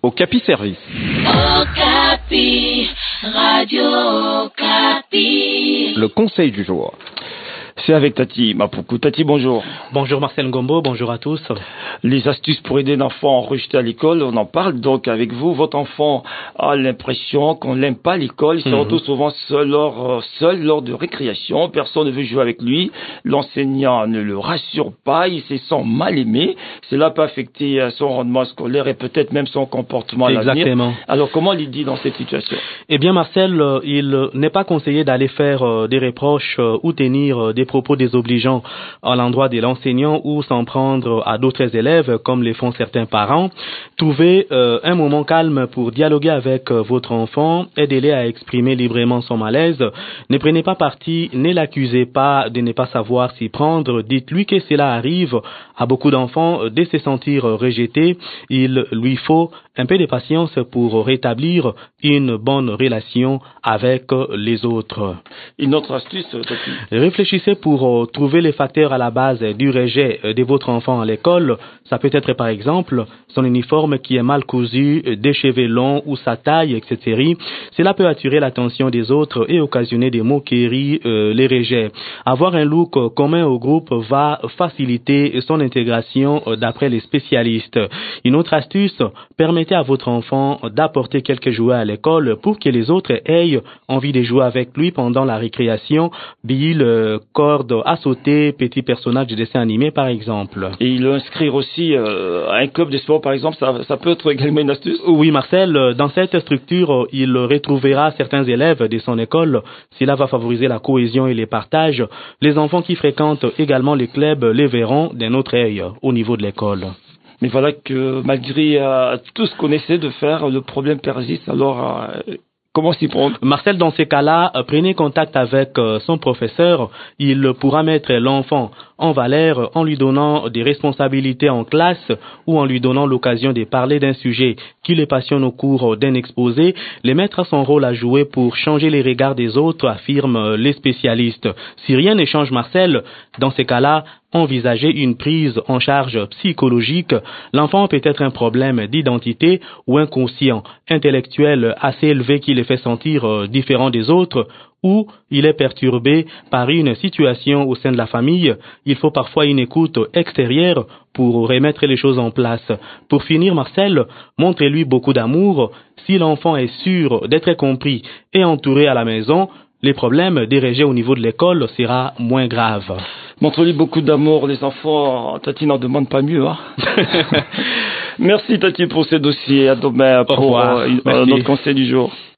Okapi Service. Okapi, Radio Okapi. Le conseil du jour. C'est avec Tati Mapuku. Tati, bonjour. Bonjour Marcel Ngombo, bonjour à tous. Les astuces pour aider un enfant rejeté à l'école, on en parle donc avec vous. Votre enfant a l'impression qu'on l'aime pas à l'école. Il se retrouve souvent seul lors de récréation. Personne ne veut jouer avec lui. L'enseignant ne le rassure pas. Il se sent mal aimé. Cela peut affecter son rendement scolaire et peut-être même son comportement à l'avenir. Exactement. Alors comment il dit dans cette situation? Eh bien Marcel, il n'est pas conseillé d'aller faire des reproches ou tenir des propos désobligeants à l'endroit de l'enseignant ou s'en prendre à d'autres élèves comme le font certains parents. Trouvez un moment calme pour dialoguer avec votre enfant, aidez-le à exprimer librement son malaise. Ne prenez pas parti, ne l'accusez pas de ne pas savoir s'y prendre. Dites-lui que cela arrive à beaucoup d'enfants de se sentir rejetés. Il lui faut un peu de patience pour rétablir une bonne relation avec les autres. Une autre astuce, Tati. Réfléchissez pour trouver les facteurs à la base du rejet de votre enfant à l'école. Ça peut être par exemple son uniforme qui est mal cousu, des cheveux longs ou sa taille, etc. Cela peut attirer l'attention des autres et occasionner des moqueries, les rejets. Avoir un look commun au groupe va faciliter son intégration d'après les spécialistes. Une autre astuce, permettez à votre enfant d'apporter quelques jouets à l'école pour que les autres aient envie de jouer avec lui pendant la récréation. Billes, cordes à sauter, petits personnages de dessin animé par exemple. Et il inscrire aussi à un club de sport par exemple, ça peut être également une astuce? Oui Marcel, dans cette structure, il retrouvera certains élèves de son école. Cela va favoriser la cohésion et les partages. Les enfants qui fréquentent également les clubs les verront d'un autre œil au niveau de l'école. Mais voilà que malgré tout ce qu'on essaie de faire, le problème persiste. Alors, comment s'y prendre? Marcel, dans ces cas-là, prenez contact avec son professeur. Il pourra mettre l'enfant en valeur en lui donnant des responsabilités en classe ou en lui donnant l'occasion de parler d'un sujet qui le passionne au cours d'un exposé. Le maître a son rôle à jouer pour changer les regards des autres, affirment les spécialistes. Si rien ne change, Marcel, dans ces cas-là, envisager une prise en charge psychologique. L'enfant a peut-être un problème d'identité ou un quotient intellectuel assez élevé qui le fait sentir différent des autres, ou il est perturbé par une situation au sein de la famille. Il faut parfois une écoute extérieure pour remettre les choses en place. Pour finir, Marcel, montrez-lui beaucoup d'amour. Si l'enfant est sûr d'être compris et entouré à la maison, les problèmes des rejets au niveau de l'école sera moins grave. Montre-lui beaucoup d'amour, les enfants. Tati n'en demande pas mieux, hein. Merci Tati pour ce dossier. À demain pour notre conseil du jour.